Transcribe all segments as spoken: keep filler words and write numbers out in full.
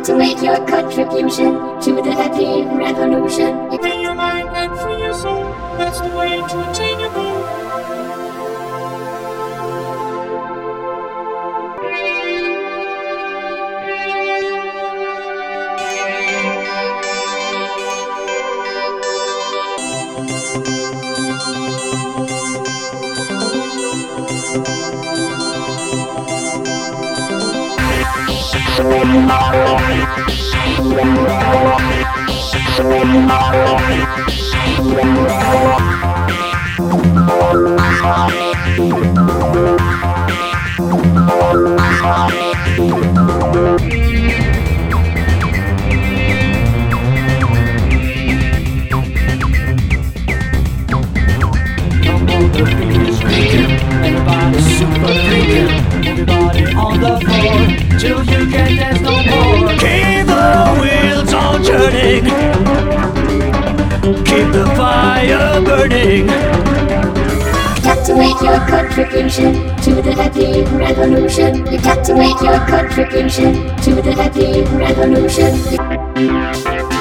to make your contribution to the happy revolution. Free your mind and free your soul. That's the way to attain your goal. Everybody super freaking, everybody on the floor, till you can dance no more. Keep the wheels on turning, keep the fire burning. Got to make your contribution to the happy revolution. You got to make your contribution to the happy revolution.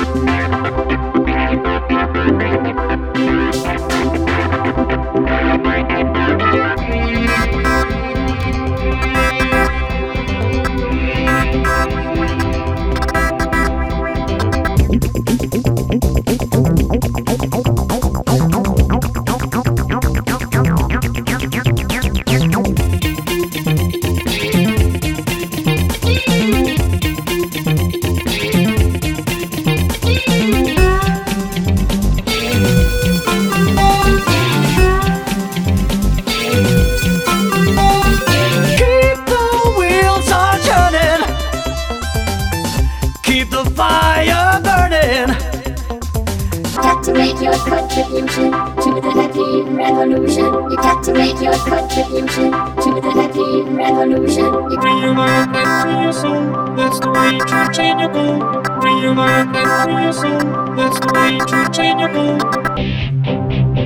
Keep the fire burning. Got to make your contribution to the happy revolution. You got to make your contribution to the happy revolution. Free your mind and free your soul. That's the way to attain your goal. Free your mind and free your soul. That's the way to attain your goal.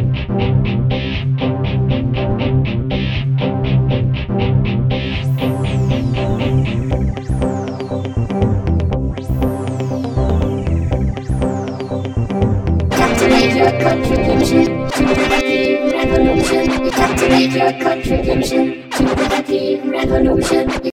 Make your contribution to the happy revolution. You got to make your contribution to the happy revolution.